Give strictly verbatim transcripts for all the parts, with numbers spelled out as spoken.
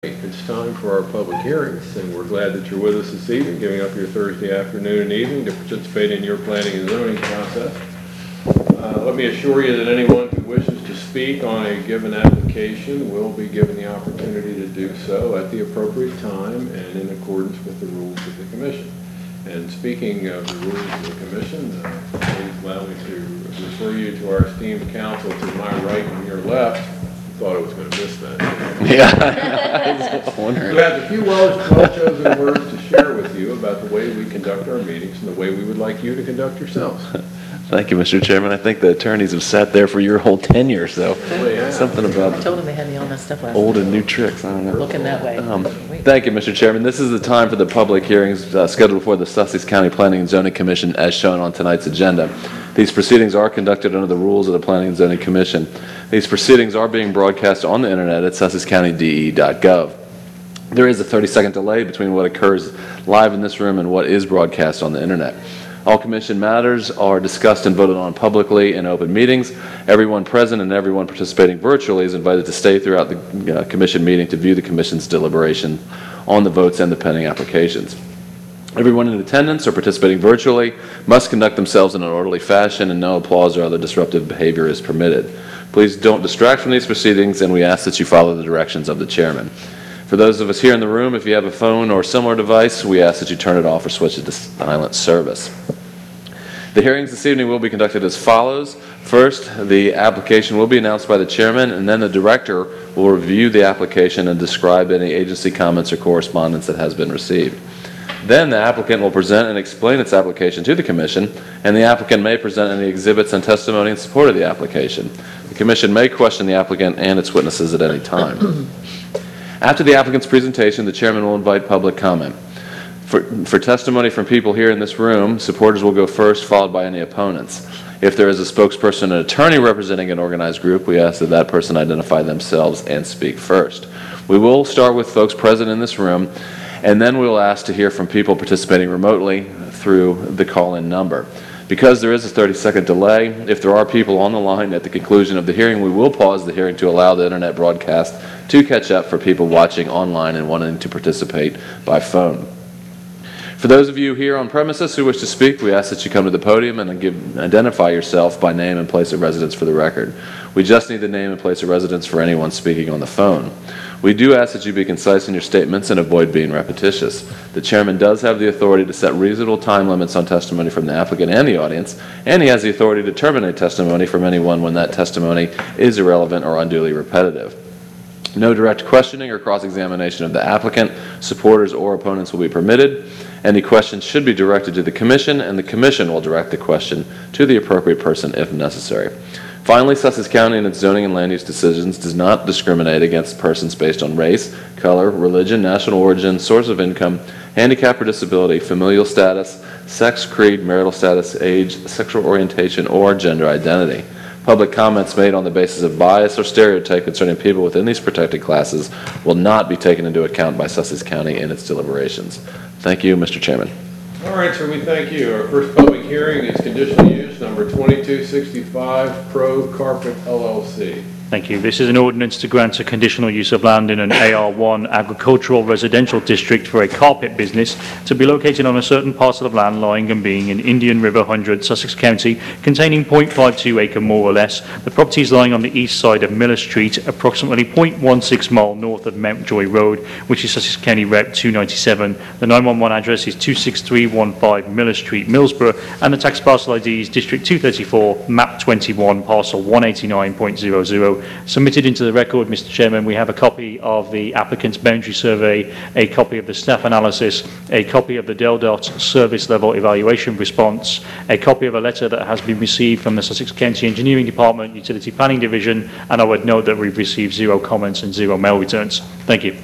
It's time for our public hearings, and we're glad that you're with us this evening, giving up your Thursday afternoon and evening to participate in your planning and zoning process. Uh, let me assure you that anyone who wishes to speak on a given application will be given the opportunity to do so at the appropriate time and in accordance with the rules of the Commission. And speaking of the rules of the Commission, uh, please allow me to refer you to our esteemed counsel to my right and your left. Thought I was going to miss that. Yeah. I was wondering. Who has a few well-chosen words to share with you about the way we conduct our meetings and the way we would like you to conduct yourselves. Thank you, Mister Chairman. I think the attorneys have sat there for your whole tenure, so Oh, yeah. something about I told them they had me all messed up last old night. and new tricks. I don't know. Looking that way. Um, Wait. Thank you, Mister Chairman. This is the time for the public hearings uh, scheduled before the Sussex County Planning and Zoning Commission as shown on tonight's agenda. These proceedings are conducted under the rules of the Planning and Zoning Commission. These proceedings are being broadcast on the internet at sussex county d e dot gov. There is a thirty second delay between what occurs live in this room and what is broadcast on the internet. All Commission matters are discussed and voted on publicly in open meetings. Everyone present and everyone participating virtually is invited to stay throughout the uh, Commission meeting to view the Commission's deliberation on the votes and the pending applications. Everyone in attendance or participating virtually must conduct themselves in an orderly fashion, and no applause or other disruptive behavior is permitted. Please don't distract from these proceedings, and we ask that you follow the directions of the chairman. For those of us here in the room, if you have a phone or similar device, we ask that you turn it off or switch it to silent service. The hearings this evening will be conducted as follows. First, the application will be announced by the chairman, and then the director will review the application and describe any agency comments or correspondence that has been received. Then the applicant will present and explain its application to the Commission, and the applicant may present any exhibits and testimony in support of the application. The Commission may question the applicant and its witnesses at any time. After the applicant's presentation, the chairman will invite public comment. For, for testimony from people here in this room, supporters will go first, followed by any opponents. If there is a spokesperson and attorney representing an organized group, we ask that that person identify themselves and speak first. We will start with folks present in this room, and then we'll ask to hear from people participating remotely through the call-in number. Because there is a thirty second delay, if there are people on the line at the conclusion of the hearing, we will pause the hearing to allow the internet broadcast to catch up for people watching online and wanting to participate by phone. For those of you here on premises who wish to speak, we ask that you come to the podium and give, identify yourself by name and place of residence for the record. We just need the name and place of residence for anyone speaking on the phone. We do ask that you be concise in your statements and avoid being repetitious. The chairman does have the authority to set reasonable time limits on testimony from the applicant and the audience, and he has the authority to terminate testimony from anyone when that testimony is irrelevant or unduly repetitive. No direct questioning or cross-examination of the applicant, supporters, or opponents will be permitted. Any questions should be directed to the Commission, and the Commission will direct the question to the appropriate person if necessary. Finally, Sussex County in its zoning and land use decisions does not discriminate against persons based on race, color, religion, national origin, source of income, handicap or disability, familial status, sex, creed, marital status, age, sexual orientation, or gender identity. Public comments made on the basis of bias or stereotype concerning people within these protected classes will not be taken into account by Sussex County in its deliberations. Thank you, Mister Chairman. All right, sir, we thank you. Our first public hearing is conditional use number twenty-two sixty-five, Pro Carpet L L C. Thank you. This is an ordinance to grant a conditional use of land in an A R one agricultural residential district for a carpet business to be located on a certain parcel of land lying and being in Indian River one hundred, Sussex County, containing zero point five two acre more or less. The property is lying on the east side of Miller Street, approximately zero point one six mile north of Mountjoy Road, which is Sussex County Rep two ninety-seven. The nine one one address is two six three one five Miller Street, Millsborough, and the tax parcel I D is District two thirty-four, Map twenty-one, Parcel one eighty-nine point zero zero. Submitted into the record, Mister Chairman, we have a copy of the applicant's boundary survey, a copy of the staff analysis, a copy of the DELDOT service level evaluation response, a copy of a letter that has been received from the Sussex County Engineering Department, Utility Planning Division, and I would note that we've received zero comments and zero mail returns. Thank you.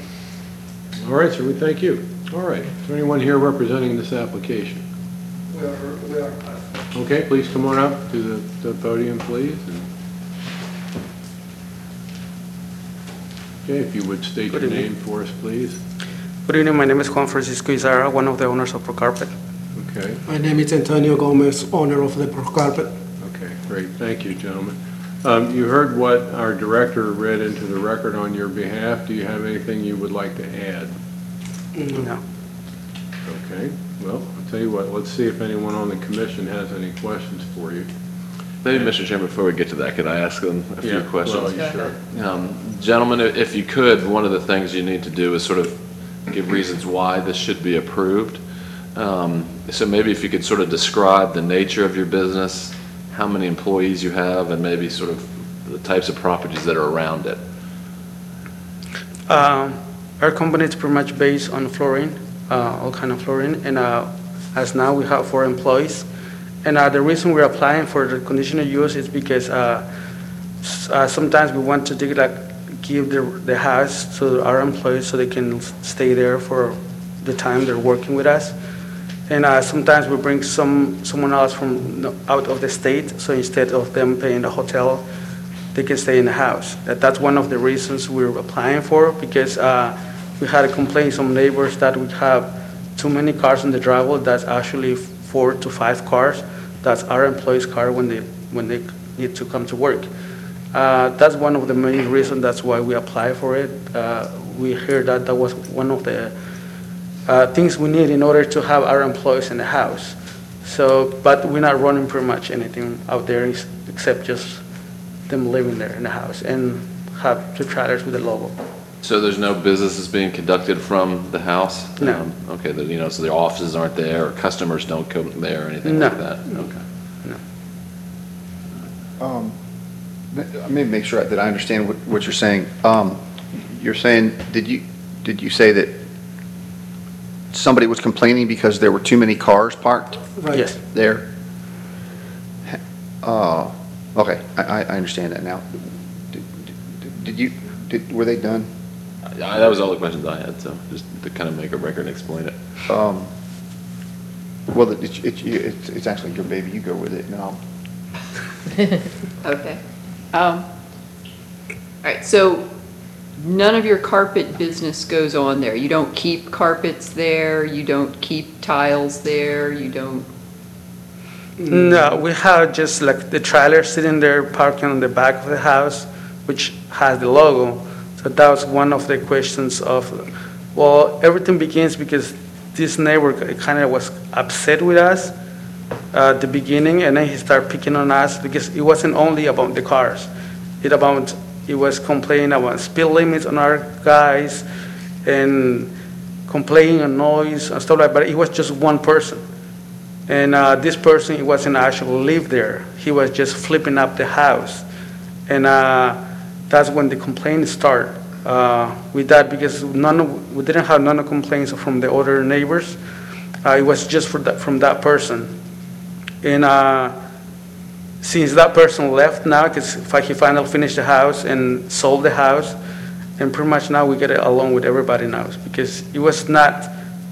All right, sir, we thank you. All right, is there anyone here representing this application? We are, we are. Okay, please come on up to the, the podium, please. And okay, if you would state Good your evening. name for us, please. Good evening, my name is Juan Francisco Izarra, one of the owners of Pro Carpet. Okay, My name is Antonio Gomez, owner of the Pro Carpet. okay, great. Thank you, gentlemen. Um, You heard what our director read into the record on your behalf. Do you have anything you would like to add? No. Okay, well, I'll tell you what, let's see if anyone on the commission has any questions for you. Maybe, Mister Chairman, before we get to that, could I ask them a few Yeah, well, questions? you sure. Um, Gentlemen, i- if you could, one of the things you need to do is sort of give reasons why this should be approved. Um, So maybe if you could sort of describe the nature of your business, how many employees you have, and maybe sort of the types of properties that are around it. Um, Our company is pretty much based on flooring, uh, all kind of flooring, and uh, as now we have four employees. And uh, the reason we're applying for the conditional use is because uh, s- uh, sometimes we want to do, like, give the, the house to our employees so they can stay there for the time they're working with us. And uh, sometimes we bring some, someone else from no- out of the state, so instead of them paying the hotel, they can stay in the house. That, that's one of the reasons we're applying for, because uh, we had a complaint from neighbors that we have too many cars in the driveway. That's actually four to five cars. That's our employees' car when they, when they need to come to work. Uh, That's one of the main reasons, that's why we apply for it. Uh, We hear that that was one of the uh, things we need in order to have our employees in the house. So, but we're not running pretty much anything out there ex- except just them living there in the house and have two trailers with a logo. So there's no businesses being conducted from the house? No. Um, Okay, the- you know, so the offices aren't there, or customers don't come there, or anything No. like that? Okay. Um, Let me make sure that I understand what, what you're saying. Um, You're saying, did you, did you say that somebody was complaining because there were too many cars parked Yes. there? Uh, okay, I, I I understand that now. Did- did- Did you, did, were they done? I- That was all the questions I had, so just to kind of make a record and explain it. Um, Well, it's, it's, it's it's actually your baby, you go with it now. Okay. Um, All right, so none of your carpet business goes on there? You don't keep carpets there, you don't keep tiles there, you don't, No, we have just like the trailer sitting there parking on the back of the house, which has the logo. So that was one of the questions of, well, everything begins because this neighbor kind of was upset with us uh, at the beginning, and then he started picking on us because it wasn't only about the cars. It about, it was complaining about speed limits on our guys and complaining on noise and stuff like that, but it was just one person. And uh, this person, he wasn't actually live there. He was just flipping up the house. And uh, that's when the complaints start uh, with that, because none of, we didn't have none of complaints from the other neighbors. Uh, it was just for that, from that person. And uh, since that person left now, because he finally finished the house and sold the house, and pretty much now we get along with everybody now, because it was not,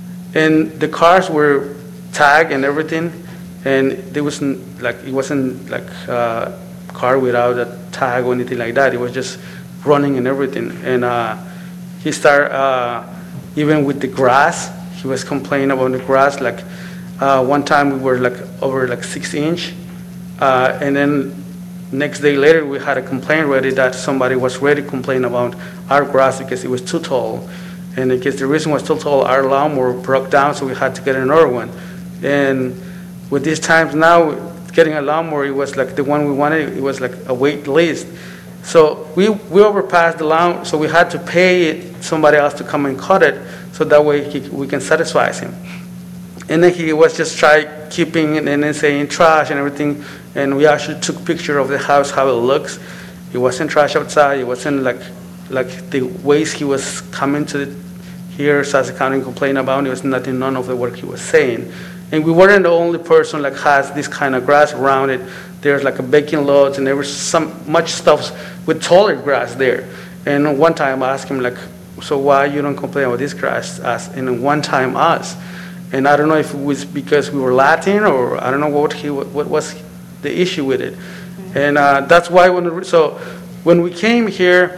and the cars were tag and everything, and there wasn't like it wasn't like a car without a tag or anything like that. It was just running and everything. And uh, he started uh, even with the grass. He was complaining about the grass. Like uh, one time we were like over like six inch, uh, and then next day later we had a complaint ready that somebody was ready to complain about our grass because it was too tall. And because the reason was too tall, our lawnmower broke down, so we had to get another one. And with these times now, getting a lawnmower, it was like the one we wanted, it was like a wait list. So we, we overpassed the lawn, so we had to pay somebody else to come and cut it, so that way he, we can satisfy him. And then he was just try keeping it and then saying trash and everything, and we actually took picture of the house, how it looks. It wasn't trash outside, it wasn't like, like the waste he was coming to the, here, Sussex County complain about, it was nothing, none of the work he was saying. And we weren't the only person like has this kind of grass around it. There's like a baking loads and there was some much stuff with taller grass there. And one time I asked him like, so why you don't complain about this grass? Us? And one time us. And I don't know if it was because we were Latin or I don't know what he what was the issue with it. And uh, that's why when so when we came here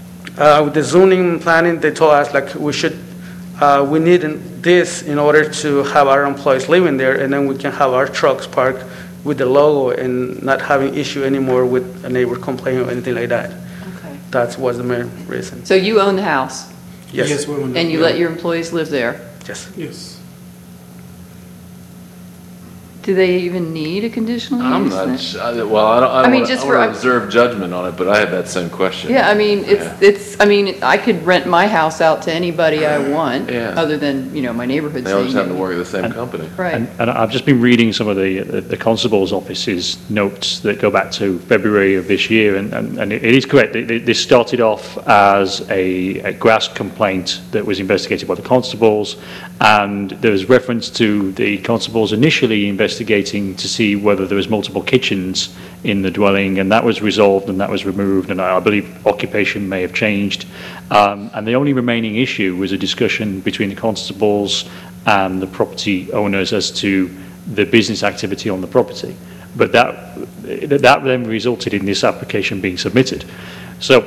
uh, with the zoning planning, they told us like we should uh, we need this in order to have our employees living there, and then we can have our trucks parked with the logo and not having issue anymore with a neighbor complaining or anything like that. Okay. That was the main reason. So you own the house, Yes, we will. and you let your employees live there? yes. Yes. Do they even need a conditional I'm use not, then? su- I- well, I don't, I I don't mean, wanna- just I for- want to reserve judgment on it, but I had that same question. Yeah, I mean, Yeah. it's, it's, I mean, I could rent my house out to anybody I want, Yeah. other than, you know, my neighborhood They all just saying. happen to work at the same company. Right. And, and I've just been reading some of the, the the constable's office's notes that go back to February of this year, and, and, and it is correct. It- it- This started off as a, a grass complaint that was investigated by the constables, and there was reference to the constables initially investigating to see whether there was multiple kitchens in the dwelling, and that was resolved and that was removed, and I I believe occupation may have changed. Um, and the only remaining issue was a discussion between the constables and the property owners as to the business activity on the property. But that, that then resulted in this application being submitted. So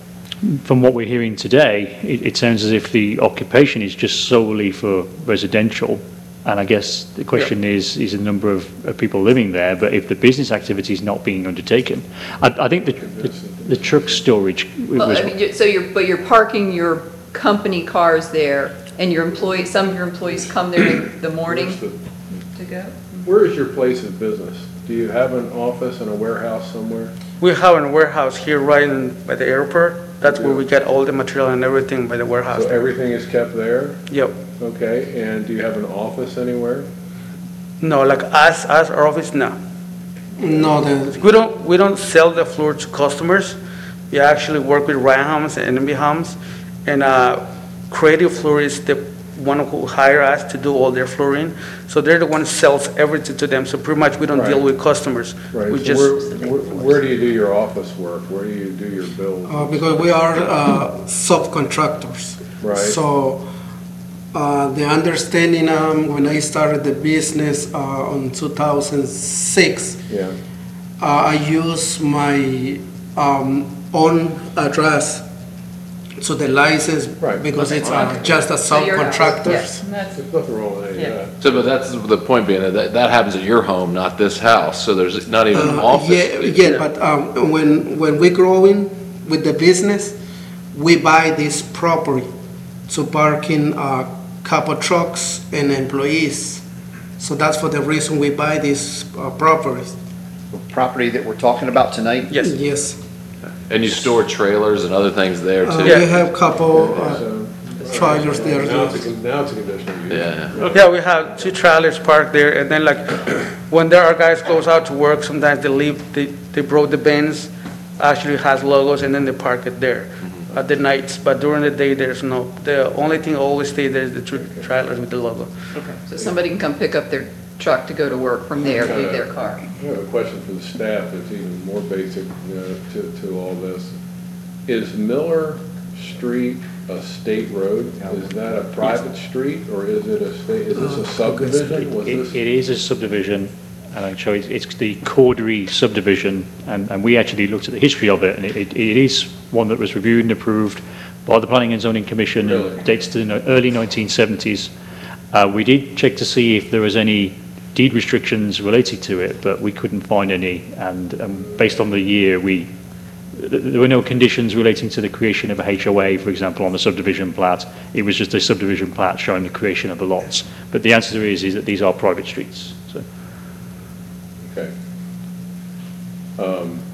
from what we're hearing today, it, it sounds as if the occupation is just solely for residential. And I guess the question is, is the number of, of people living there, but if the business activity is not being undertaken, I, I think the, the, the truck storage Well, was, I mean, you- so you're, but you're parking your company cars there, and your employees, some of your employees come there in the morning Where's the- to go? Where is your place of business? Do you have an office and a warehouse somewhere? We have a warehouse here right in, by the airport. That's where we get all the material and everything by the warehouse. So everything is kept there? Yep. Okay, and do you have an office anywhere? No, like us, us, our office, no. No, the, We don't, we don't sell the floor to customers. We actually work with Ryan Homes and N M B Homes. And uh, Creative Floor is the one who hire us to do all their flooring. So they're the one who sells everything to them. So pretty much we don't deal Right. with customers. Right, We so just, where, where- where do you do your office work? Where do you do your bills? uh, because we are uh, subcontractors. Right. So uh, the understanding, um, when I started the business uh, in two thousand six, Yeah, uh, I use my um, own address to the license Right. because it's uh, just a So your house, subcontractor. yes, and that's- there's nothing wrong with any of Yeah. that. So, but that's the point being, that, that happens at your home, not this house, so there's not even an Uh, office. Yeah, yeah, but um, when, when we growing with the business, we buy this property to parking uh, couple trucks and employees. So that's for the reason we buy these uh, properties. Property that we're talking about tonight? yes. Yes. And you store trailers and other things there Uh, too? We have couple uh, So, trailers there. now it's a, now it's a conditional use. Yeah. Yeah, we have two trailers parked there, and then like, when there are guys goes out to work, sometimes they leave, they, they brought the bins, actually has logos, and then they park it there at the nights, but during the day, there's no, the only thing always stay there is the two trailers with the logo. So somebody can come pick up their truck to go to work from there, leave their car. I have a question for the staff that's even more basic uh, to, to all this. Is Miller Street a state road? Is that a private street, or is it a state, is this a subdivision? Was it, this? it is a subdivision, and I can show you, it's the Cordery subdivision, and, and we actually looked at the history of it, and it, it it is one that was reviewed and approved by the Planning and Zoning Commission, Really? and dates to the no- early nineteen seventies. Uh, we did check to see if there was any deed restrictions related to it, but we couldn't find any, and um, based on the year, we, th- there were no conditions relating to the creation of a H O A, for example, on the subdivision plat. It was just a subdivision plat showing the creation of the lots. But the answer is, is that these are private streets, so. Okay. Um,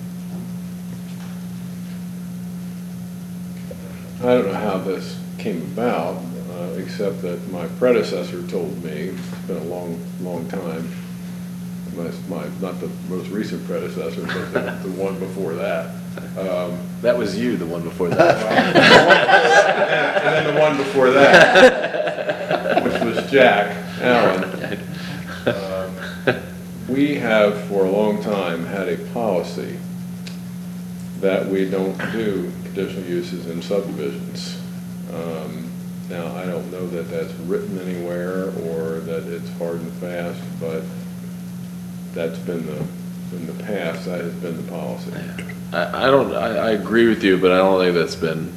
I don't know how this came about, uh, except that my predecessor told me, it's been a long, long time, my, my, not the most recent predecessor, but the, the one before that. Um, That was you, the one before that. And then the one before that, which was Jack Allen. Um, We have for a long time had a policy that we don't do conditional uses in subdivisions. Um, Now, I don't know that that's written anywhere or that it's hard and fast, but that's been the, in the past, that has been the policy. I, I don't, I, I agree with you, but I don't think that's been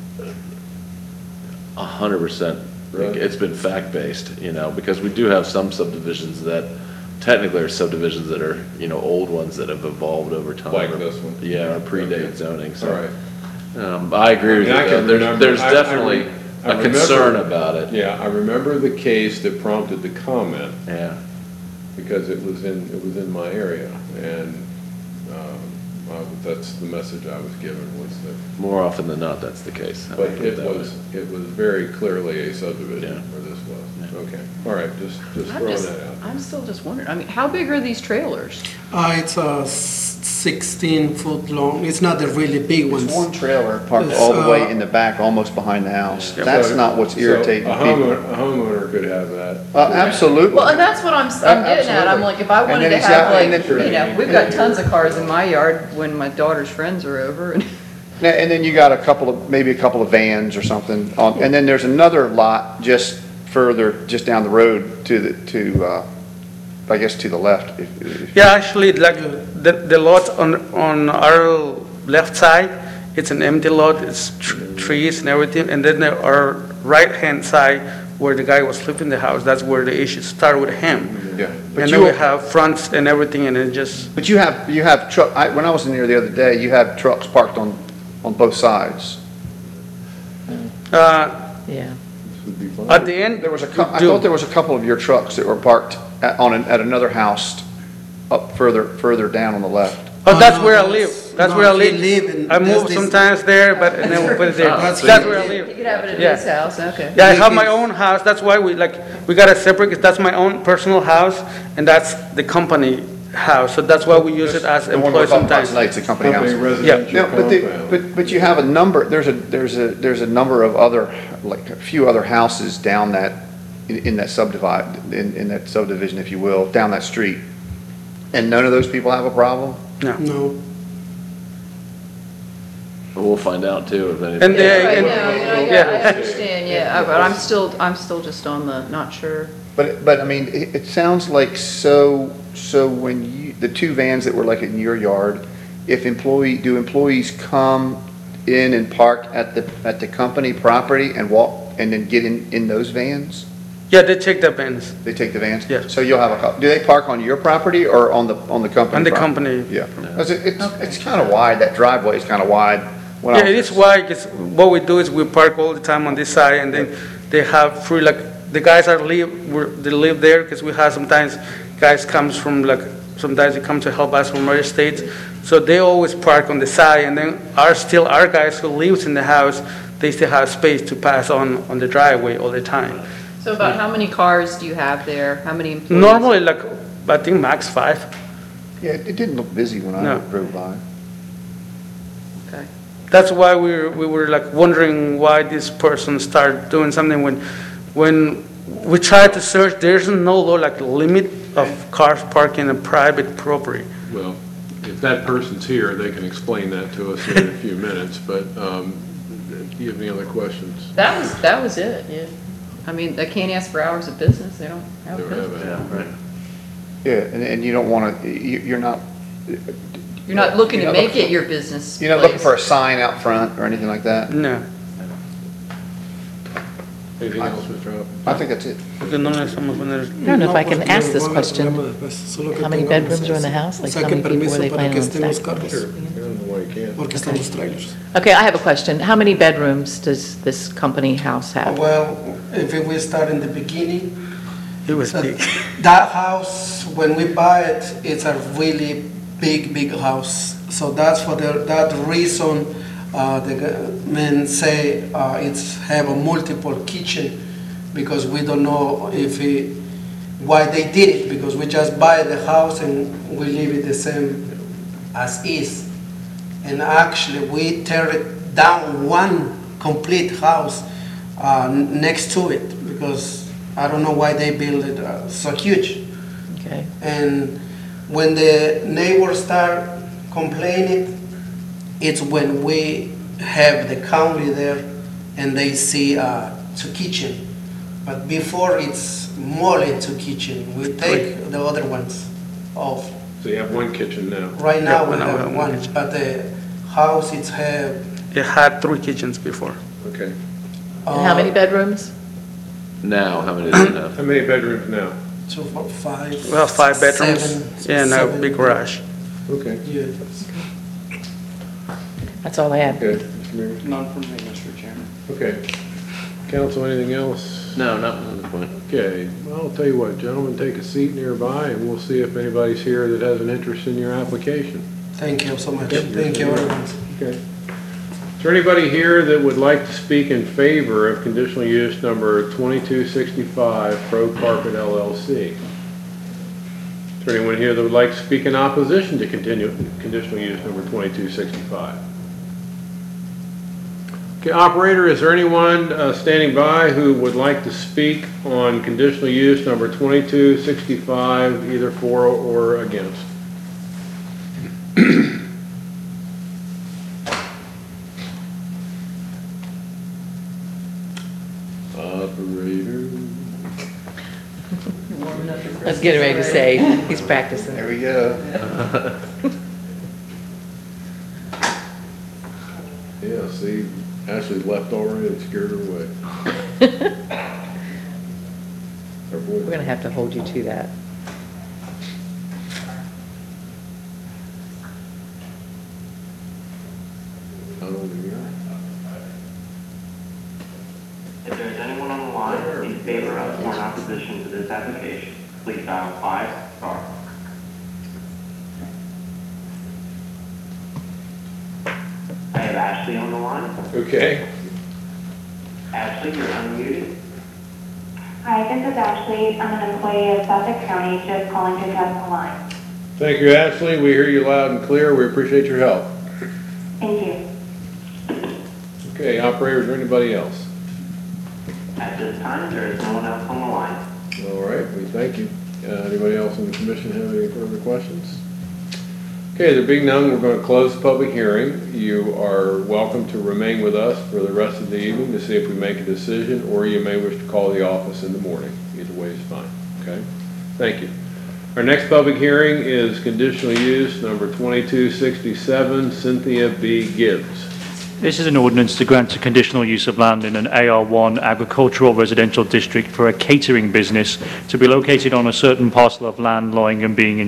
a hundred percent. Right. It's been fact-based, you know, because we do have some subdivisions that technically are subdivisions that are, you know, old ones that have evolved over time. Like or- this one? Yeah, or predate Okay. zoning, so. All right. Um, I agree with I you, mean, I though. can There's, remember- there's I- I definitely re- I a concern remember- about it. Yeah, I remember the case that prompted the comment, Yeah. because it was in, it was in my area, and, um, I was- that's the message I was given, was that, More often than not, that's the case. I but would put it that way. was, it was very clearly a subdivision, Yeah. where this was. Yeah. Okay, all right, just, just I'm throwing just, that out. I'm still just wondering, I mean, how big are these trailers? Uh, it's a sixteen foot long, it's not the really big ones. It's one trailer parked It's, all the way uh, in the back, almost behind the house. That's So- not what's so irritating A people. homeowner, a homeowner could have that. Uh, Absolutely. Well, and that's what I'm, s- I'm A- getting at, I'm absolutely. like, if I And wanted then to have exactly- like, and then- you know, we've got tons of cars in my yard when my daughter's friends are over, and Now, and then you got a couple of, maybe a couple of vans or something, on- and then there's another lot just further, just down the road to the, to, uh, I guess to the left. if- if- Yeah, actually, like, the, the lot on, on our left side, it's an empty lot, it's tr- trees and everything, and then there are right-hand side where the guy was flipping the house, that's where the issue started with him. Yeah. But And you, then we have fronts and everything, and it just, but you have, you have truck, I, when I was in there the other day, you had trucks parked on, on both sides. uh, Yeah. This would be fine. at the end. There was a, cou- I do- thought there was a couple of your trucks that were parked at, on, an- at another house up further, further down on the left. Oh, that's no, where I that's- live, that's no, where I he live. live in- I that's move this- sometimes there, but, and then we put it there, That's that's where where I he live. you could have it at Yeah. his house, okay. Yeah, I have my own house, that's why we, like, we got a separate, 'cause that's my own personal house, and that's the company house, so that's why we use it as The one we're employees talking about sometimes. tonight's the company Company house. residential Yeah, but, the- compound. but, but you have a number, there's a, there's a, there's a number of other, like, a few other houses down that, in, in that subdivide, in, in that subdivision, if you will, down that street. And none of those people have a problem? No. But we'll find out too if any. And Yeah, they- right and- now, you know, yeah. yeah, I understand, yeah, uh, but I'm still, I'm still just on the, not sure. But, but I mean, it, it sounds like so, so when you, the two vans that were like in your yard, if employee, do employees come in and park at the, at the company property and walk, and then get in, in those vans? Yeah, they check the bins, They take the vans? Yeah. So you'll have a, cou- do they park on your property or on the, on the company? on the property? company. Yeah. 'Cause it- it's, it's kind of wide, that driveway is kind of wide. When I Yeah, it was- is why, 'cause what we do is we park all the time on this side, and then they have free, like, the guys are live, we're- they live there, because we have sometimes guys comes from, like, sometimes they come to help us from other states, so they always park on the side, and then our, still our guys who lives in the house, they still have space to pass on, on the driveway all the time. So about how many cars do you have there? How many employees? Normally, like, I think max five. Yeah, it it didn't look busy when I No. drove by. Okay. That's why we were, we were like wondering why this person started doing something when, when we tried to search, there's no law like limit of cars parking on private property. Well, if that person's here, they can explain that to us in a few minutes, but, um, do you have any other questions? That was, that was it, yeah. I mean, they can't ask for hours of business, they don't have Don't business. have any. Yeah, and, and you don't want to, you, you're not, You're not looking You're to not make looking it your business you're not looking place. for a sign out front or anything like that? No. Anything else, Mister Hoppe? I think that's it. Porque no le estamos poniendo- I don't know if I can ask this question. How mmany bedrooms are in the house? Like, how many people were they planning on stacking? Sure, I don't know why you can't. Porque están los trailers. Okay, I have a question. How many bedrooms does this company house have? Well, if we start in the beginning, It was that, big. that house, when we buy it, it's a really big, big house. So that's for the, that reason, uh, the g- men say, uh, it's have a multiple kitchen, because we don't know if it, why they did it, because we just buy the house and we leave it the same as is. And actually, we tear it down one complete house uh, n- next to it, because I don't know why they build it uh, so huge. Okay. And when the neighbors start complaining, it's when we have the county there and they see uh, two kitchen. But before it's more than two kitchen, we take the other ones off. So you have one kitchen now. Right now Yeah, we now we have have one one, kitchen. but the house it's have. It had three kitchens before. Okay. And how many uh, bedrooms? Now, how many do you have? How many bedrooms now? So for five. We have five bedrooms, seven- and a seven- big garage. Okay, Yeah. That's all I have. good. Mister Mayor? None from me, Mister Chairman. Okay. Council, anything else? No, not at this point. Okay, well, I'll tell you what, gentlemen, take a seat nearby, and we'll see if anybody's here that has an interest in your application. Thank you so much. Yep. Thank you, everyone. Okay. Is there anybody here that would like to speak in favor of conditional use number twenty-two sixty-five Pro Carpet L L C? Is there anyone here that would like to speak in opposition to continue, conditional use number twenty-two sixty-five? Okay, operator, is there anyone uh, standing by who would like to speak on conditional use number twenty-two sixty-five, either for or against? Operator. I was getting ready to say, he's practicing. There we go. Yeah, see, Ashley left already and scared her away. Our boy- We're going to have to hold you to that. Not over here. If there is anyone on the line in favor of or in opposition to this application, please dial five star. I have Ashley on the line. Okay, Ashley, you're unmuted. Hi, this is Ashley. I'm an employee of Sussex County, just calling to test the line. thank you, Ashley. We hear you loud and clear. We appreciate your help. Thank you. Okay, operator, is there anybody else? At this time, there is no one else on the line. All right, we thank you. Uh, Anybody else in the commission have any further questions? Okay, there being none, we're going to close the public hearing. You are welcome to remain with us for the rest of the evening to see if we make a decision, or you may wish to call the office in the morning. Either way is fine, okay? Thank you. Our next public hearing is conditional use number twenty-two sixty-seven, Cynthia B. Gibbs. This is an ordinance to grant a conditional use of land in an A R one agricultural residential district for a catering business to be located on a certain parcel of land lying and being in